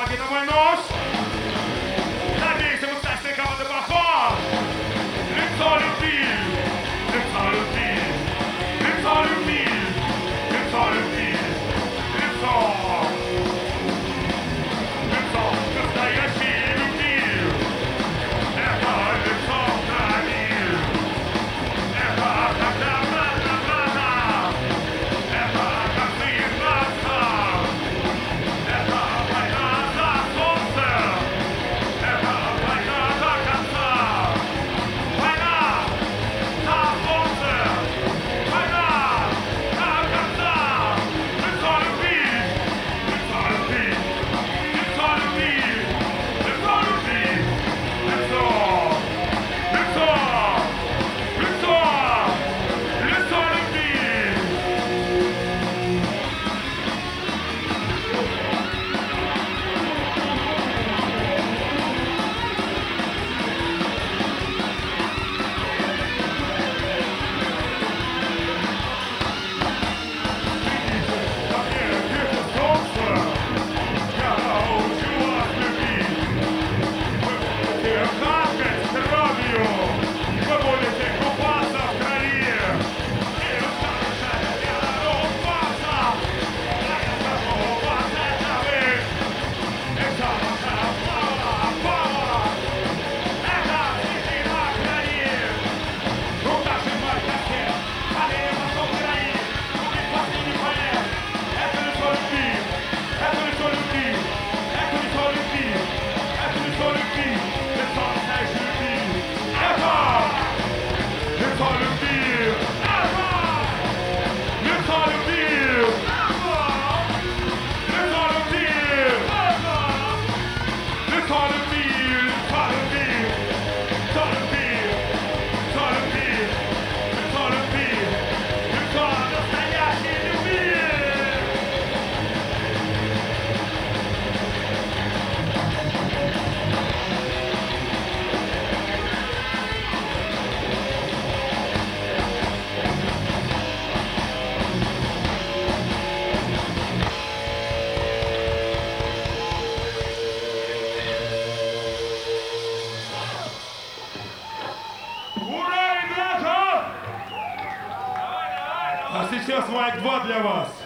Помоги на мой нож. Надеюсь, участник команды Бахон. Лицо любви. Лицо любви. Лицо любви. Лицо любви. Лицо. Лицо настоящей любви. Это лицо крови. Это когда брат на брата. Это как сын на отца. Это война за солнце. Это война до конца. Война за солнце. Война до конца. Лицо любви. Лицо любви. Лицо любви. Лицо любви. Лицо. Лицо. Лицо. Лицо любви. Ко мне где-то солнце. Я научу вас любить. Вы будете капать кровью. Вы будете купаться в крови. И устанете купаться. А я скажу, вас это вы. Это ваша пава. Это цветы на крови. Рука сжимает костер. Аллея мостов герои. Будет вас не понять. Это лицо любви. Это лицо любви. Это лицо любви. Это лицо любви. Лицо настоящей любви. Это лицо любви. Это лицо любви. Лицо любви. Лицо любви. Лицо любви. Лицо любви. Лицо любви. Лицо любви. Лицо настоящей любви. Ура, ребята! А сейчас Майк 2 для вас.